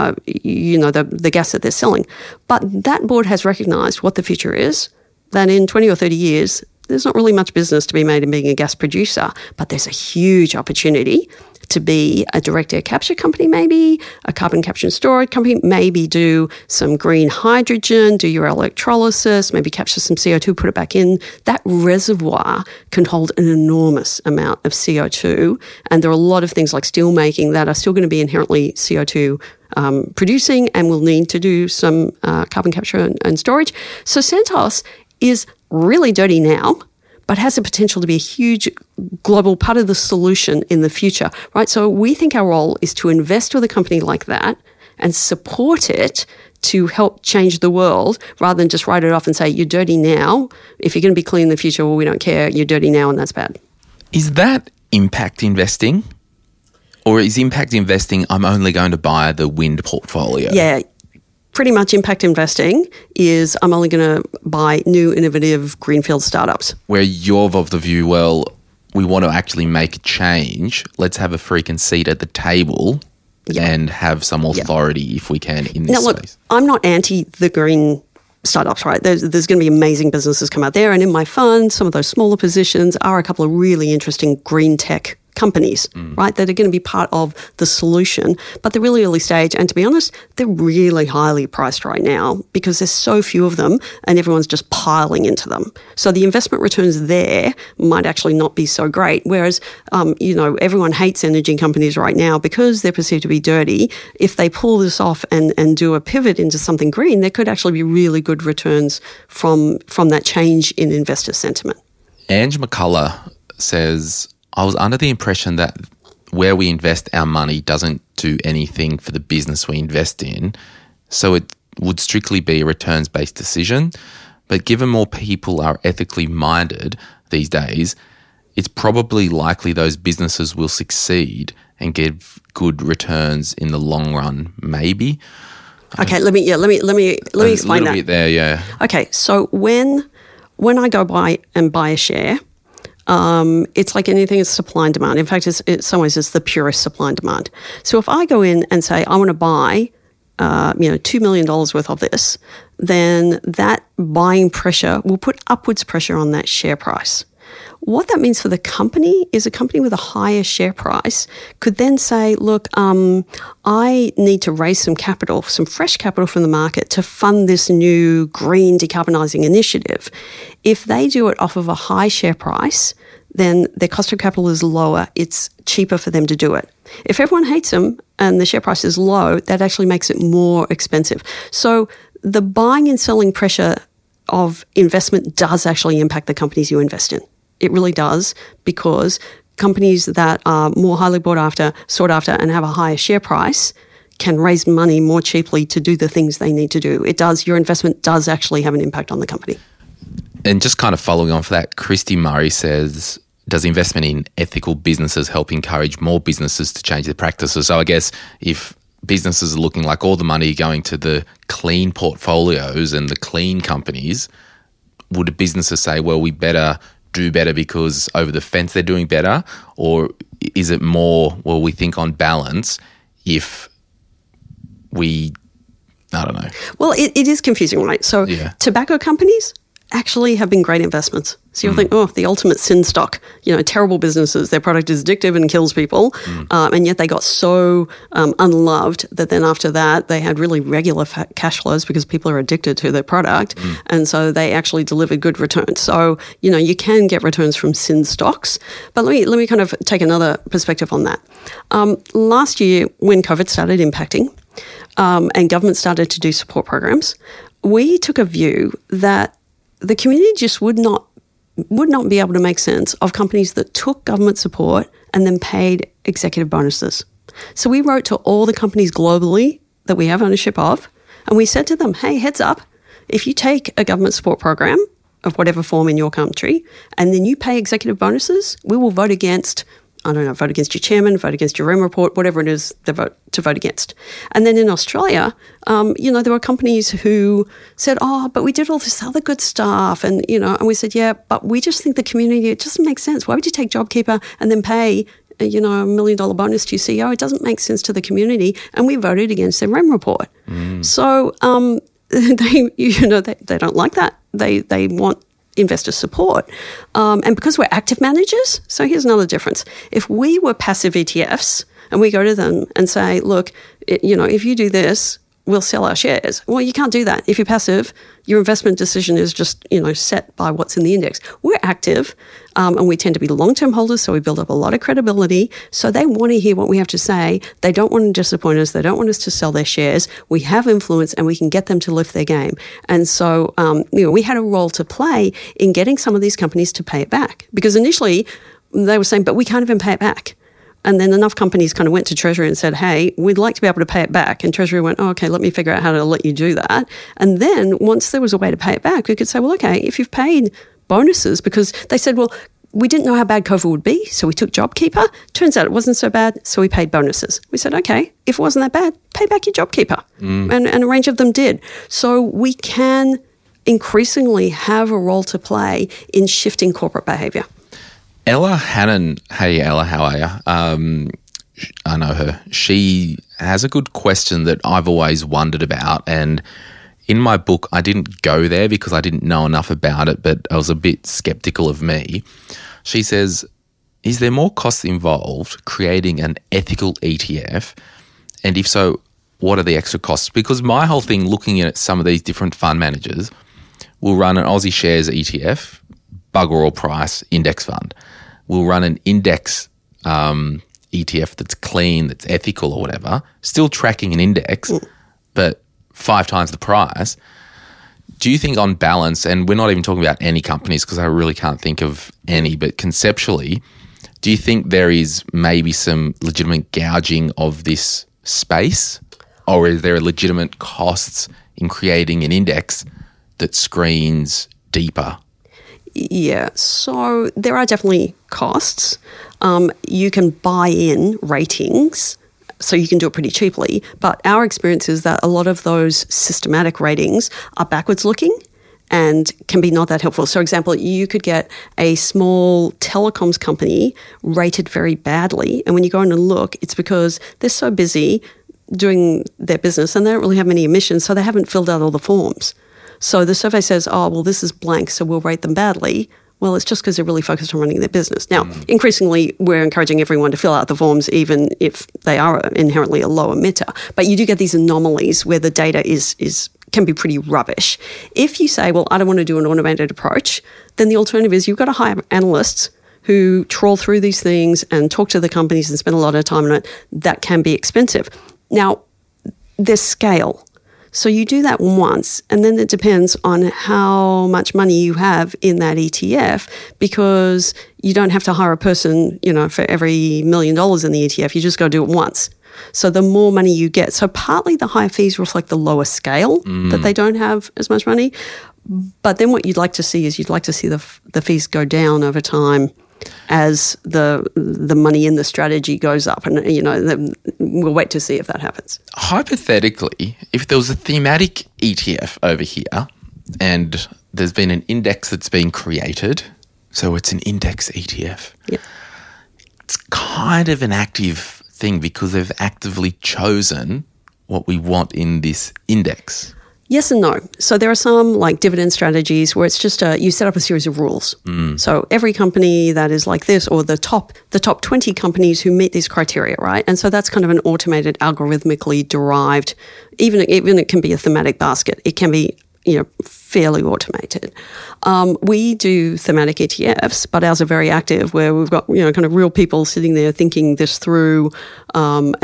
the gas that they're selling, but that board has recognised what the future is, that in 20 or 30 years, there's not really much business to be made in being a gas producer, but there's a huge opportunity to be a direct air capture company, maybe a carbon capture and storage company, maybe do some green hydrogen, do your electrolysis, maybe capture some CO2, put it back in. That reservoir can hold an enormous amount of CO2. And there are a lot of things like steel making that are still going to be inherently CO2 producing and will need to do some carbon capture and storage. So Santos is really dirty now, but has the potential to be a huge global part of the solution in the future, right? So we think our role is to invest with a company like that and support it to help change the world rather than just write it off and say, you're dirty now. If you're going to be clean in the future, well, we don't care. You're dirty now and that's bad. Is that impact investing? Or is impact investing, I'm only going to buy the wind portfolio? Yeah. Pretty much impact investing is I'm only going to buy new, innovative greenfield startups. Where you're of the view, well, we want to actually make a change. Let's have a freaking seat at the table and have some authority if we can in this space. Look, I'm not anti the green startups, right? There's going to be amazing businesses come out there. And in my fund, some of those smaller positions are a couple of really interesting green tech companies, right, that are going to be part of the solution. But they're really early stage. And to be honest, they're really highly priced right now because there's so few of them and everyone's just piling into them. So the investment returns there might actually not be so great. Whereas, everyone hates energy companies right now because they're perceived to be dirty. If they pull this off and do a pivot into something green, there could actually be really good returns from that change in investor sentiment. Ange McCullough says, I was under the impression that where we invest our money doesn't do anything for the business we invest in, so it would strictly be a returns-based decision. But given more people are ethically minded these days, it's probably likely those businesses will succeed and give good returns in the long run, maybe. Okay, let me explain that. A little bit there, yeah. Okay, so when I go buy a share, it's like anything, it's supply and demand. In fact, in some ways, it's the purest supply and demand. So if I go in and say, I want to buy, $2 million worth of this, then that buying pressure will put upwards pressure on that share price. What that means for the company is a company with a higher share price could then say, look, I need to raise some capital, some fresh capital from the market to fund this new green decarbonising initiative. If they do it off of a high share price, then their cost of capital is lower. It's cheaper for them to do it. If everyone hates them and the share price is low, that actually makes it more expensive. So the buying and selling pressure of investment does actually impact the companies you invest in. It really does, because companies that are more highly sought after and have a higher share price can raise money more cheaply to do the things they need to do. It does. Your investment does actually have an impact on the company. And just kind of following on for that, Christy Murray says, does investment in ethical businesses help encourage more businesses to change their practices? So I guess if businesses are looking like all the money going to the clean portfolios and the clean companies, would businesses say, well, we better do better because over the fence they're doing better? Or is it more, well, we think on balance if we, I don't know. Well, it is confusing, right? So tobacco companies actually have been great investments. So you'll think, the ultimate sin stock, terrible businesses, their product is addictive and kills people, and yet they got so unloved that then after that they had really regular cash flows because people are addicted to their product, and so they actually delivered good returns. So, you can get returns from sin stocks, but let me kind of take another perspective on that. Last year when COVID started impacting and government started to do support programs, we took a view that the community just would not be able to make sense of companies that took government support and then paid executive bonuses. So we wrote to all the companies globally that we have ownership of, and we said to them, hey, heads up, if you take a government support program of whatever form in your country and then you pay executive bonuses, we will vote against your chairman, vote against your REM report, whatever it is to vote against. And then in Australia, there were companies who said, but we did all this other good stuff. And, and we said, yeah, but we just think the community, it doesn't make sense. Why would you take JobKeeper and then pay, $1 million bonus to your CEO? It doesn't make sense to the community. And we voted against their REM report. So they don't like that. They want investor support. And because we're active managers, so here's another difference. If we were passive ETFs and we go to them and say, look, if you do this, we'll sell our shares. Well, you can't do that. If you're passive, your investment decision is just, set by what's in the index. We're active and we tend to be long-term holders, so we build up a lot of credibility. So they want to hear what we have to say. They don't want to disappoint us. They don't want us to sell their shares. We have influence and we can get them to lift their game. And so, we had a role to play in getting some of these companies to pay it back. Because initially they were saying, but we can't even pay it back. And then enough companies kind of went to Treasury and said, hey, we'd like to be able to pay it back. And Treasury went, okay, let me figure out how to let you do that. And then once there was a way to pay it back, we could say, well, okay, if you've paid bonuses, because they said, well, we didn't know how bad COVID would be, so we took JobKeeper. Turns out it wasn't so bad, so we paid bonuses. We said, okay, if it wasn't that bad, pay back your JobKeeper. And a range of them did. So we can increasingly have a role to play in shifting corporate behaviour. Ella Hannon, hey Ella, how are you? I know her. She has a good question that I've always wondered about, and in my book, I didn't go there because I didn't know enough about it, but I was a bit skeptical of me. She says, is there more costs involved creating an ethical ETF? And if so, what are the extra costs? Because my whole thing looking at some of these different fund managers will run an Aussie shares ETF, bugger all price index fund. We'll run an index ETF that's clean, that's ethical or whatever, still tracking an index, but 5 times the price. Do you think on balance, and we're not even talking about any companies because I really can't think of any, but conceptually, do you think there is maybe some legitimate gouging of this space, or is there legitimate costs in creating an index that screens deeper? Yeah, so there are definitely costs. You can buy in ratings, so you can do it pretty cheaply. But our experience is that a lot of those systematic ratings are backwards looking and can be not that helpful. So, for example, you could get a small telecoms company rated very badly. And when you go in and look, it's because they're so busy doing their business and they don't really have many emissions, so they haven't filled out all the forms. So the survey says, oh, well, this is blank, so we'll rate them badly. Well, it's just because they're really focused on running their business. Now, increasingly, we're encouraging everyone to fill out the forms, even if they are inherently a low emitter. But you do get these anomalies where the data can be pretty rubbish. If you say, well, I don't want to do an automated approach, then the alternative is you've got to hire analysts who trawl through these things and talk to the companies and spend a lot of time on it. That can be expensive. Now, there's scale. So you do that once, and then it depends on how much money you have in that ETF, because you don't have to hire a person, for every $1 million in the ETF. You just got to do it once. So the more money you get. So partly the higher fees reflect the lower scale, that they don't have as much money. But then what you'd like to see is the fees go down over time as the money in the strategy goes up. And, we'll wait to see if that happens. Hypothetically, if there was a thematic ETF over here and there's been an index that's been created, so it's an index ETF. Yep. It's kind of an active thing because they've actively chosen what we want in this index. Yes and no. So there are some like dividend strategies where it's just you set up a series of rules. So every company that is like this, or the top 20 companies who meet these criteria, right? And so that's kind of an automated, algorithmically derived, even it can be a thematic basket. It can be, fairly automated. We do thematic ETFs, but ours are very active, where we've got, kind of real people sitting there thinking this through. So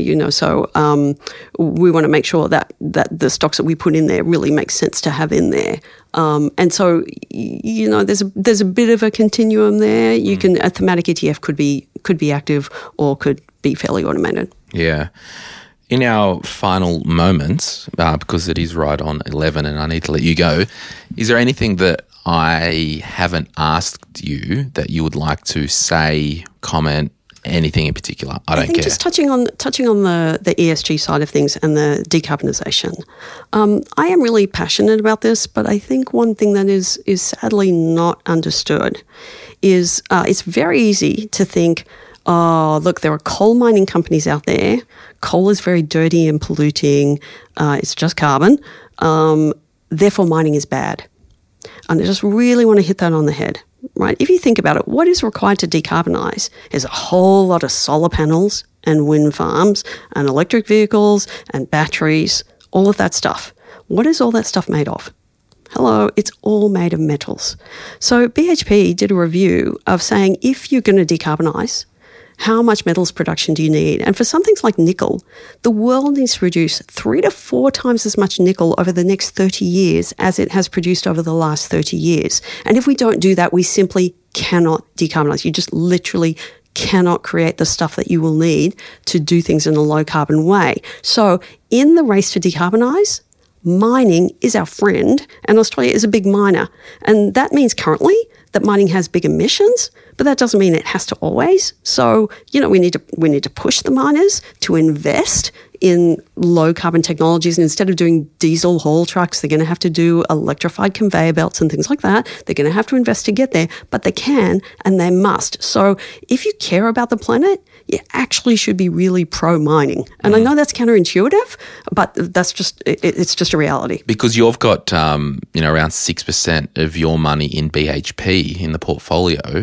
we want to make sure that the stocks that we put in there really make sense to have in there. And so, there's a bit of a continuum there. A thematic ETF could be active or could be fairly automated. Yeah. In our final moments, because it is right on 11 and I need to let you go, is there anything that I haven't asked you that you would like to say, comment, anything in particular? I don't care. Just touching on the ESG side of things and the decarbonisation. I am really passionate about this, but I think one thing that is sadly not understood is it's very easy to think, oh, look, there are coal mining companies out there. Coal is very dirty and polluting. It's just carbon. Therefore, mining is bad. And I just really want to hit that on the head, right? If you think about it, what is required to decarbonise is a whole lot of solar panels and wind farms and electric vehicles and batteries, all of that stuff. What is all that stuff made of? Hello, it's all made of metals. So BHP did a review of saying, if you're going to decarbonise, how much metals production do you need? And for some things like nickel, the world needs to produce 3 to 4 times as much nickel over the next 30 years as it has produced over the last 30 years. And if we don't do that, we simply cannot decarbonise. You just literally cannot create the stuff that you will need to do things in a low carbon way. So in the race to decarbonise, mining is our friend, and Australia is a big miner. And that means currently that mining has big emissions, but that doesn't mean it has to always. So, we need to push the miners to invest in low carbon technologies. And instead of doing diesel haul trucks, they're going to have to do electrified conveyor belts and things like that. They're going to have to invest to get there, but they can and they must. So if you care about the planet, you actually should be really pro-mining. And I know that's counterintuitive, but that's just, it's just a reality. Because you've got, around 6% of your money in BHP in the portfolio.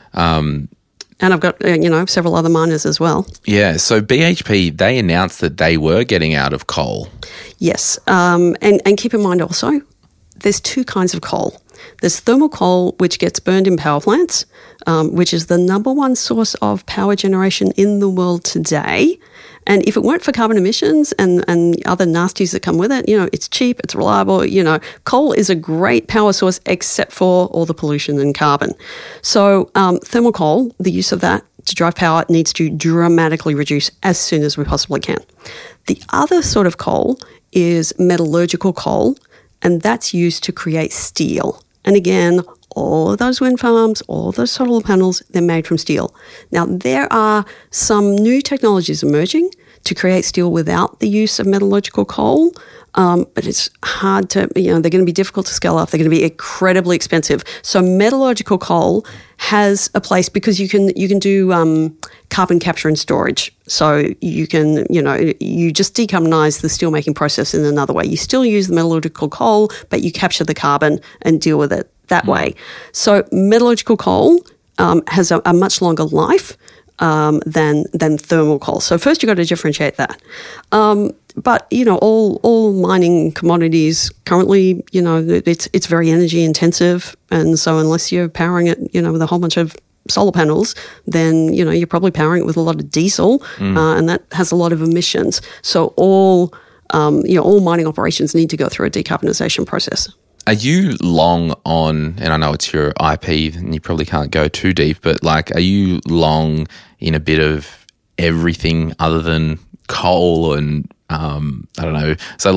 And I've got, several other miners as well. Yeah. So BHP, they announced that they were getting out of coal. Yes. And keep in mind also, there's two kinds of coal. There's thermal coal, which gets burned in power plants, which is the number one source of power generation in the world today. And if it weren't for carbon emissions and other nasties that come with it, it's cheap, it's reliable. Coal is a great power source except for all the pollution and carbon. So thermal coal, the use of that to drive power needs to dramatically reduce as soon as we possibly can. The other sort of coal is metallurgical coal, and that's used to create steel. And again, all of those wind farms, all of those solar panels, they're made from steel. Now, there are some new technologies emerging to create steel without the use of metallurgical coal, but it's hard to, they're going to be difficult to scale up. They're going to be incredibly expensive. So metallurgical coal has a place because you can do carbon capture and storage. So you can, you just decarbonize the steelmaking process in another way. You still use the metallurgical coal, but you capture the carbon and deal with it that way. So metallurgical coal has a much longer life than thermal coal. So first you've got to differentiate that. But all mining commodities currently, it's very energy intensive, and so unless you're powering it, with a whole bunch of solar panels, then you're probably powering it with a lot of diesel, and that has a lot of emissions. So all mining operations need to go through a decarbonisation process. Are you long on, and I know it's your IP and you probably can't go too deep, but are you long in a bit of everything other than coal and, I don't know. So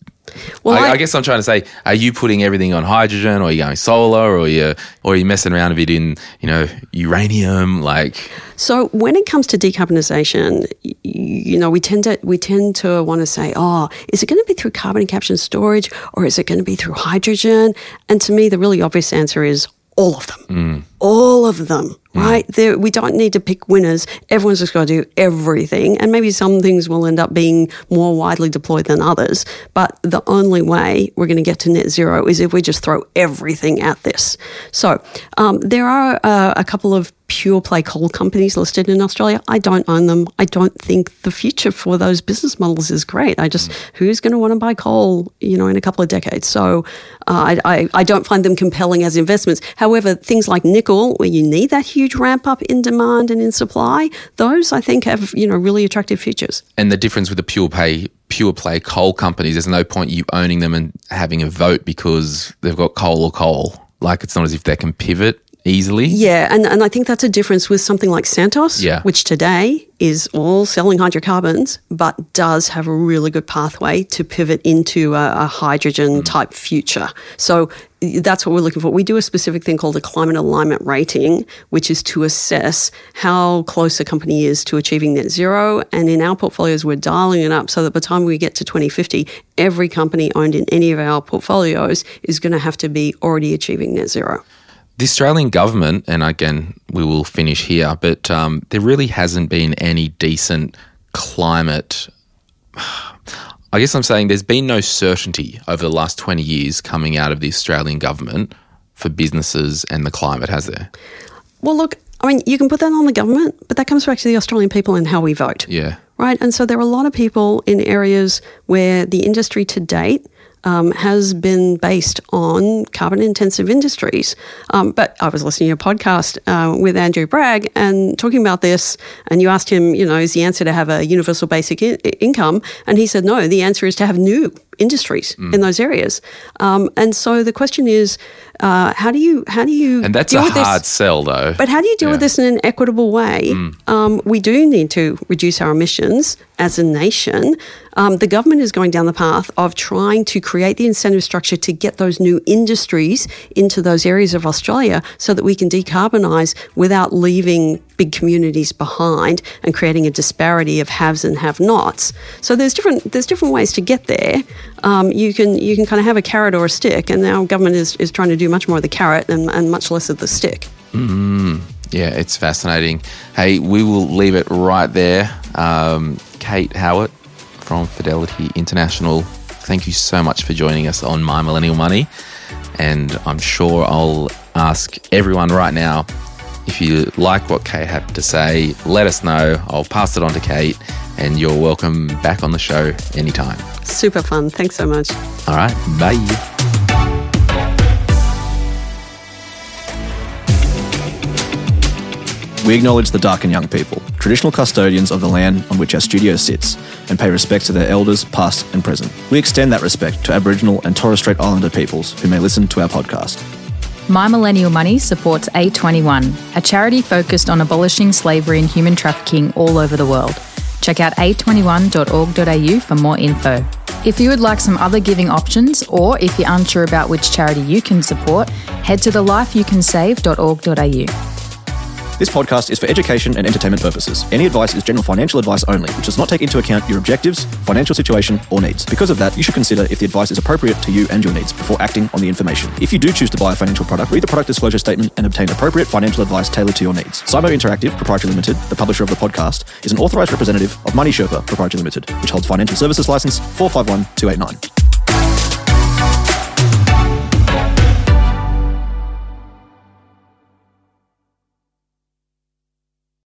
I guess I'm trying to say, are you putting everything on hydrogen, or are you going solar, or are you messing around a bit in, uranium? So when it comes to decarbonisation, we tend to want to say, is it going to be through carbon capture and storage, or is it going to be through hydrogen? And to me, the really obvious answer is all of them. All of them, right? We don't need to pick winners. Everyone's just got to do everything. And maybe some things will end up being more widely deployed than others. But the only way we're going to get to net zero is if we just throw everything at this. So there are a couple of pure play coal companies listed in Australia. I don't own them. I don't think the future for those business models is great. Who's going to want to buy coal, in a couple of decades? So I don't find them compelling as investments. However, things like nickel, where you need that huge ramp up in demand and in supply, those I think have, really attractive futures. And the difference with the pure play coal companies, there's no point you owning them and having a vote because they've got coal or coal. It's not as if they can pivot easily. Yeah, and I think that's a difference with something like Santos, which today is all selling hydrocarbons, but does have a really good pathway to pivot into a hydrogen-type future. So that's what we're looking for. We do a specific thing called a climate alignment rating, which is to assess how close a company is to achieving net zero. And in our portfolios, we're dialing it up so that by the time we get to 2050, every company owned in any of our portfolios is going to have to be already achieving net zero. The Australian government, and again, we will finish here, but there really hasn't been any decent climate. I guess I'm saying there's been no certainty over the last 20 years coming out of the Australian government for businesses and the climate, has there? Well, look, you can put that on the government, but that comes back to the Australian people and how we vote. Yeah. Right? And so there are a lot of people in areas where the industry to date has been based on carbon-intensive industries. But I was listening to a podcast with Andrew Bragg and talking about this, and you asked him, is the answer to have a universal basic income? And he said, no, the answer is to have new industries in those areas. And so the question is, how do you and that's deal a with this? hard sell, though. But how do you deal with this in an equitable way? We do need to reduce our emissions as a nation. The government is going down the path of trying to create the incentive structure to get those new industries into those areas of Australia so that we can decarbonise without leaving big communities behind and creating a disparity of haves and have-nots. So there's different ways to get there. You can kind of have a carrot or a stick, and our government is trying to do much more of the carrot and much less of the stick. Yeah, it's fascinating. Hey, we will leave it right there. Kate Howard from Fidelity International, thank you so much for joining us on My Millennial Money. And I'm sure I'll ask everyone right now, if you like what Kate had to say, let us know. I'll pass it on to Kate, and you're welcome back on the show anytime. Super fun. Thanks so much. All right, bye. We acknowledge the Darkin Young people, traditional custodians of the land on which our studio sits, and pay respect to their elders, past and present. We extend that respect to Aboriginal and Torres Strait Islander peoples who may listen to our podcast. My Millennial Money supports A21, a charity focused on abolishing slavery and human trafficking all over the world. Check out a21.org.au for more info. If you would like some other giving options, or if you're unsure about which charity you can support, head to thelifeyoucansave.org.au. This podcast is for education and entertainment purposes. Any advice is general financial advice only, which does not take into account your objectives, financial situation, or needs. Because of that, you should consider if the advice is appropriate to you and your needs before acting on the information. If you do choose to buy a financial product, read the product disclosure statement and obtain appropriate financial advice tailored to your needs. Cymo Interactive Proprietary Limited, the publisher of the podcast, is an authorised representative of Money Sherpa Proprietary Limited, which holds financial services license 451289.